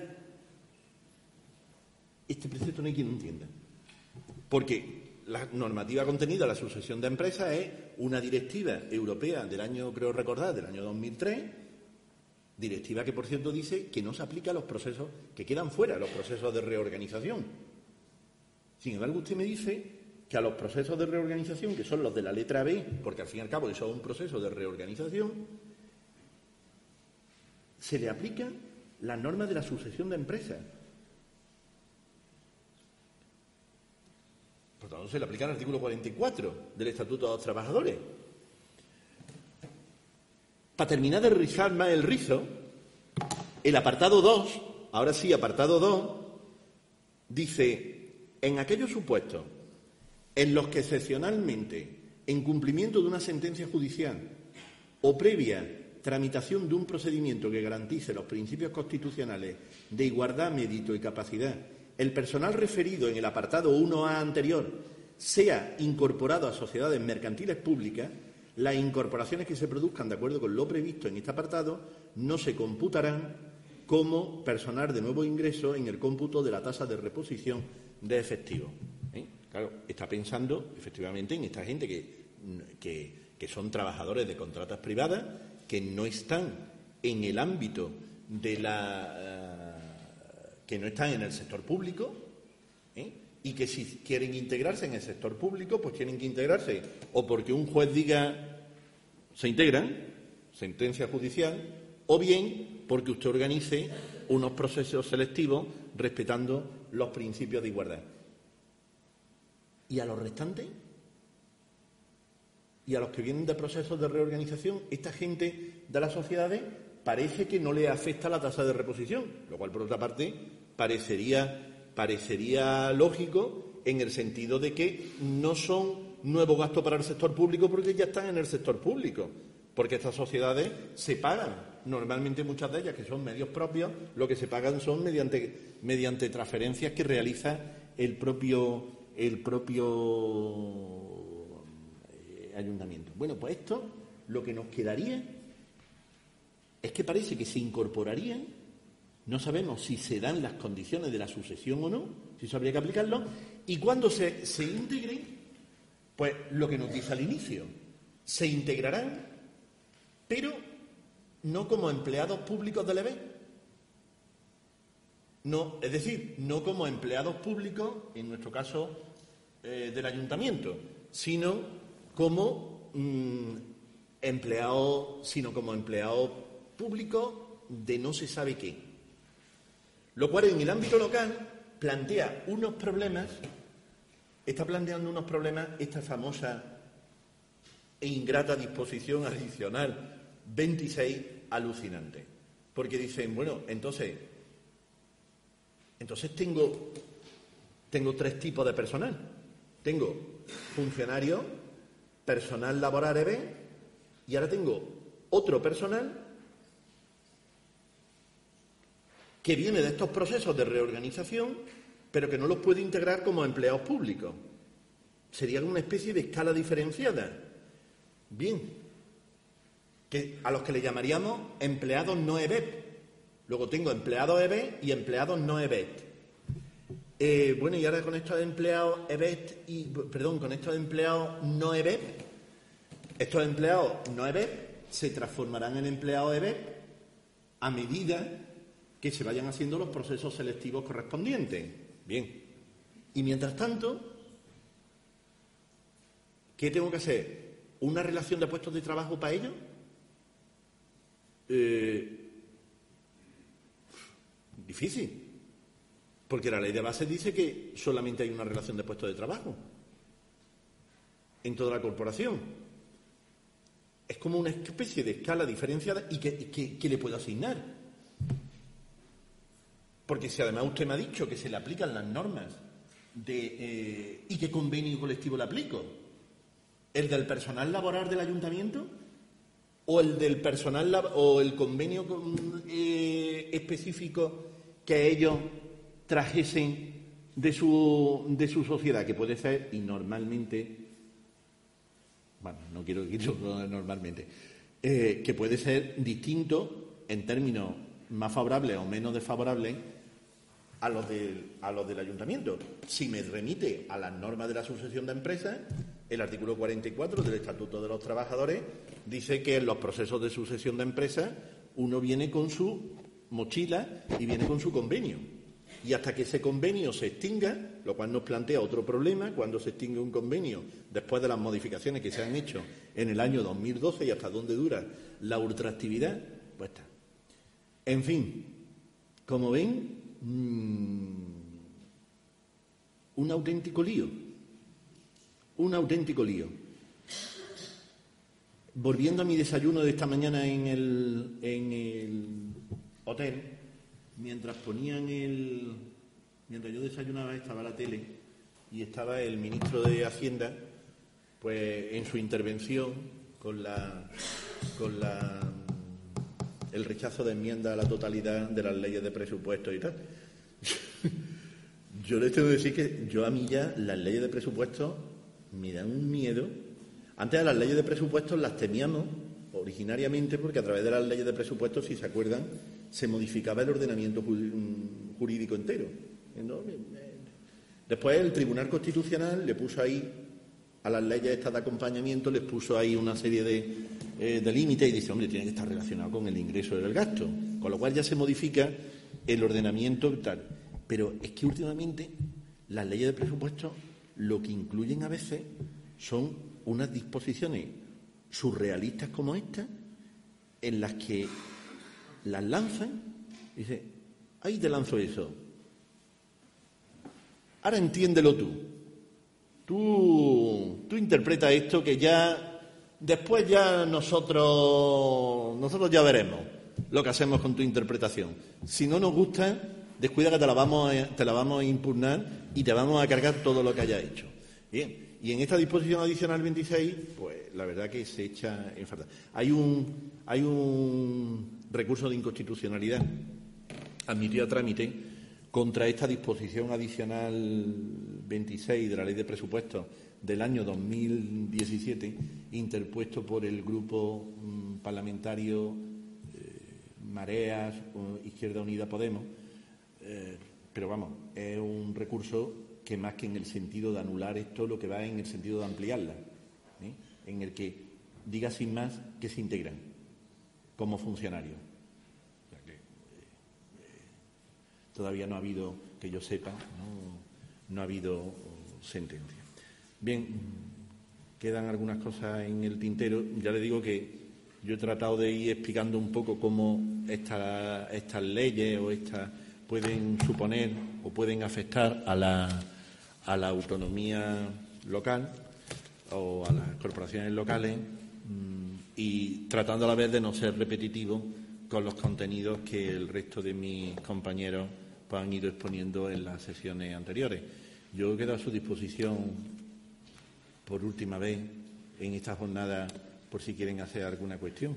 este precepto no hay quien lo entienda. Porque la normativa contenida en la sucesión de empresas es una directiva europea del año, creo recordar, del año 2003, directiva que, por cierto, dice que no se aplica a los procesos, que quedan fuera los procesos de reorganización. Sin embargo, usted me dice que a los procesos de reorganización, que son los de la letra B, porque al fin y al cabo eso es un proceso de reorganización, se le aplican las normas de la sucesión de empresas. Por tanto, se le aplica el artículo 44 del Estatuto de los Trabajadores. Para terminar de rizar más el rizo, el apartado 2, ahora sí, apartado 2, dice, en aquellos supuestos en los que excepcionalmente, en cumplimiento de una sentencia judicial o previa tramitación de un procedimiento que garantice los principios constitucionales de igualdad, mérito y capacidad, el personal referido en el apartado 1A anterior sea incorporado a sociedades mercantiles públicas, las incorporaciones que se produzcan de acuerdo con lo previsto en este apartado no se computarán como personal de nuevo ingreso en el cómputo de la tasa de reposición de efectivo. Claro, está pensando efectivamente en esta gente que son trabajadores de contratas privadas, que no están en el ámbito de que no están en el sector público, y que si quieren integrarse en el sector público, pues tienen que integrarse o porque un juez diga se integran, sentencia judicial, o bien porque usted organice unos procesos selectivos respetando los principios de igualdad. ¿Y a los restantes? y a los que vienen de procesos de reorganización, esta gente de las sociedades parece que no le afecta la tasa de reposición, lo cual, por otra parte, parecería lógico en el sentido de que no son nuevos gastos para el sector público porque ya están en el sector público, porque estas sociedades se pagan. Normalmente muchas de ellas, que son medios propios, lo que se pagan son mediante transferencias que realiza el propio ayuntamiento. Bueno, pues esto lo que nos quedaría es que parece que se incorporarían, no sabemos si se dan las condiciones de la sucesión o no, si eso habría que aplicarlo, y cuando se integren, pues lo que nos dice al inicio, se integrarán, pero no como empleados públicos del EBET. No, es decir, no como empleados públicos, en nuestro caso del ayuntamiento, sino como empleados públicos de no se sabe qué. Lo cual en el ámbito local plantea unos problemas, está planteando unos problemas esta famosa e ingrata disposición adicional 26 alucinante. Porque dicen, bueno, entonces tengo tres tipos de personal. Tengo funcionarios, personal laboral EBE, y ahora tengo otro personal que viene de estos procesos de reorganización, pero que no los puede integrar como empleados públicos. Sería una especie de escala diferenciada. Bien, a los que le llamaríamos empleados no EBET. Luego tengo empleados EBET y empleados no EBET. Bueno, y ahora con estos empleados EBET con estos empleados no EBET, estos empleados no EBET se transformarán en empleados EBET a medida que se vayan haciendo los procesos selectivos correspondientes. Bien. Y mientras tanto, ¿qué tengo que hacer? ¿Una relación de puestos de trabajo para ellos? Difícil. Porque la ley de base dice que solamente hay una relación de puestos de trabajo en toda la corporación. Es como una especie de escala diferenciada y que le puedo asignar. Porque si además usted me ha dicho que se le aplican las normas ¿y qué convenio colectivo le aplico? ¿El del personal laboral del ayuntamiento? ¿O el del personal o el convenio específico que ellos trajesen de su sociedad, que puede ser, y normalmente, bueno, no quiero decirlo normalmente, que puede ser distinto en términos más favorables o menos desfavorables a los del ayuntamiento. Si me remite a las normas de la sucesión de empresas, el artículo 44 del Estatuto de los Trabajadores dice que en los procesos de sucesión de empresas uno viene con su mochila y viene con su convenio. Y hasta que ese convenio se extinga, lo cual nos plantea otro problema, cuando se extingue un convenio después de las modificaciones que se han hecho en el año 2012 y hasta dónde dura la ultraactividad, pues está. En fin, como ven, un auténtico lío. Un auténtico lío. Volviendo a mi desayuno de esta mañana en el hotel, mientras yo desayunaba estaba la tele y estaba el ministro de Hacienda, pues en su intervención con el rechazo de enmienda a la totalidad de las leyes de presupuesto y tal. Yo les tengo que decir que a mí ya las leyes de presupuesto me dan un miedo. Antes a las leyes de presupuesto las temíamos originariamente porque a través de las leyes de presupuesto, si se acuerdan, se modificaba el ordenamiento jurídico entero. ¿No? Después el Tribunal Constitucional le puso ahí a las leyes estas de acompañamiento, les puso ahí una serie de límites y dice, hombre, tiene que estar relacionado con el ingreso y el gasto. Con lo cual ya se modifica el ordenamiento y tal. Pero es que últimamente las leyes de presupuesto lo que incluyen a veces son unas disposiciones surrealistas como esta, en las que las lanzan y dice, ahí te lanzo eso. Ahora entiéndelo tú. Tú interpreta esto que ya Después ya nosotros ya veremos lo que hacemos con tu interpretación. Si no nos gusta, descuida que te la vamos a impugnar y te vamos a cargar todo lo que hayas hecho. Bien, y en esta disposición adicional 26, pues la verdad que se echa en falta. Hay un recurso de inconstitucionalidad admitido a trámite contra esta disposición adicional 26 de la Ley de Presupuestos del año 2017, interpuesto por el grupo parlamentario Mareas, Izquierda Unida, Podemos, pero vamos, es un recurso que más que en el sentido de anular esto, lo que va en el sentido de ampliarla, en el que diga sin más que se integran como funcionarios. O sea que, todavía no ha habido, que yo sepa, no ha habido sentencia. Bien, quedan algunas cosas en el tintero. Ya le digo que yo he tratado de ir explicando un poco cómo estas leyes o estas pueden suponer o pueden afectar a la autonomía local o a las corporaciones locales, y tratando a la vez de no ser repetitivo con los contenidos que el resto de mis compañeros pues, han ido exponiendo en las sesiones anteriores. Yo quedo a su disposición por última vez en esta jornada por si quieren hacer alguna cuestión.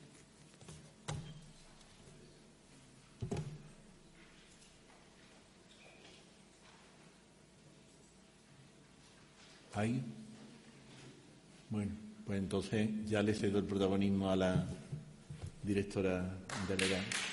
¿Ahí? Bueno, pues entonces ya le cedo el protagonismo a la directora delegada.